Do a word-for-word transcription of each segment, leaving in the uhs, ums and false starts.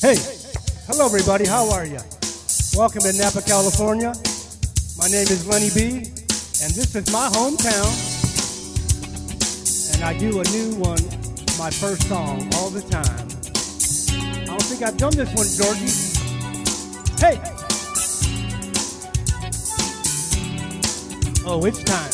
Hey, hello everybody, how are you? Welcome to Napa, California. My name is Lenny B, and this is my hometown. And I do a new one, my first song, all the time. I don't think I've done this one, Georgie. Hey! Oh, it's time.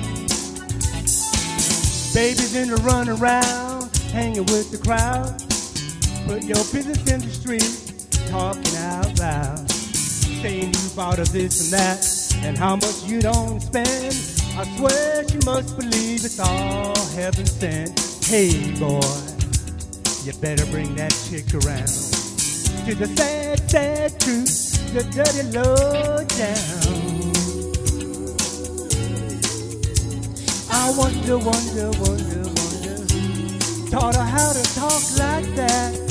Baby's in the run around, hanging with the crowd. Put your business in the street, talking out loud. Saying you bought of this and that, and how much you don't spend. I swear you must believe it's all heaven sent. Hey boy, you better bring that chick around to the sad, sad truth, the dirty low down. I wonder, wonder, wonder, wonder who taught her how to talk like that.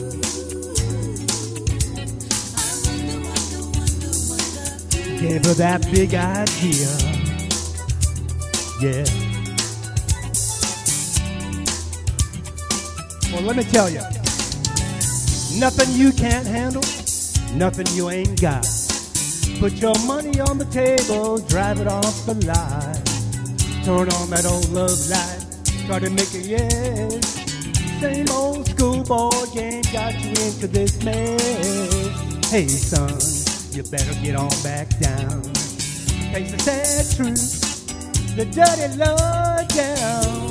Gave her that big idea, yeah. Well, let me tell you, nothing you can't handle, nothing you ain't got. Put your money on the table, drive it off the line. Turn on that old love light, try to make a yes. Same old schoolboy game got you into this mess. Hey son, you better get on back down. Face the sad truth, the dirty low down.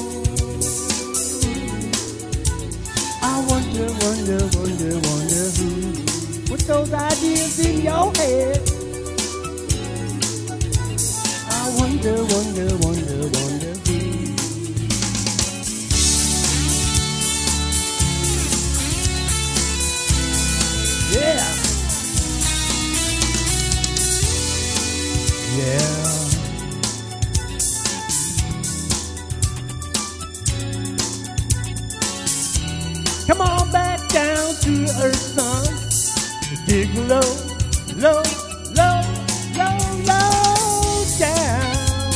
I wonder, wonder, wonder, wonder who put those ideas in your head. I wonder, wonder, wonder, wonder who. Yeah. Yeah. Come on back down to earth, son. Dig low, low, low, low, low down.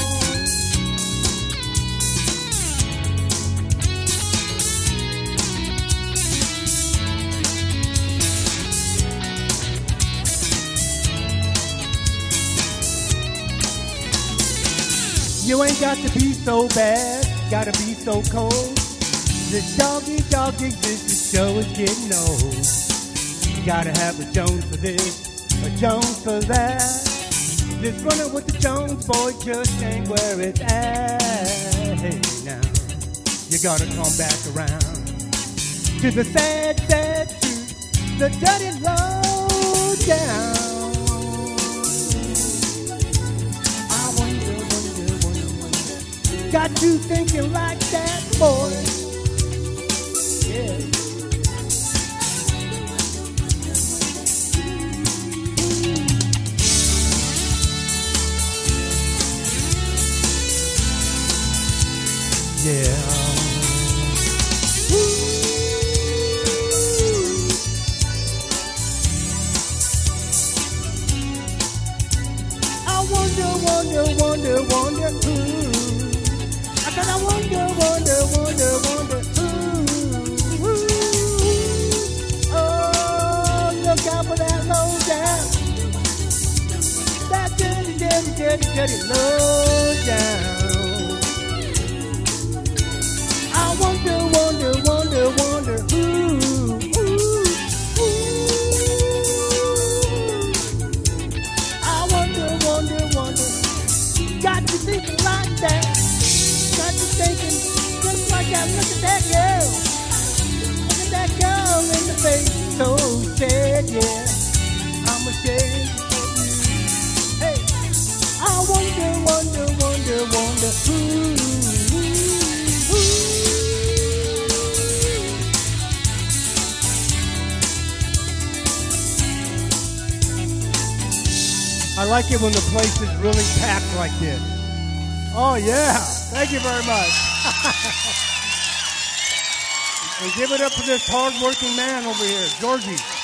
You ain't got to be so bad, gotta be so cold. This doggy dog existence show is getting old. You gotta have a Jones for this, a Jones for that. This running with the Jones boy just ain't where it's at. Hey now, you gotta come back around to the sad, sad truth, the dirty low down. Got you thinking like that, boy. Yeah. Yeah. Woo. I wonder, wonder, wonder, wonder who. And I wonder, wonder, wonder, wonder, ooh, ooh, oh, look out for that low down, that dirty, dirty, dirty, dirty low down. I wonder, wonder, wonder, wonder, ooh, ooh, ooh. I wonder, wonder, wonder, got you thinking like that. Thinking just like that. Look at that girl. Look at that girl in the face. So sad, yeah. I'm ashamed of you. Hey, I wonder, wonder, wonder, wonder who. I like it when the place is really packed like this. Oh yeah. Thank you very much. And give it up for this hard-working man over here, Georgie.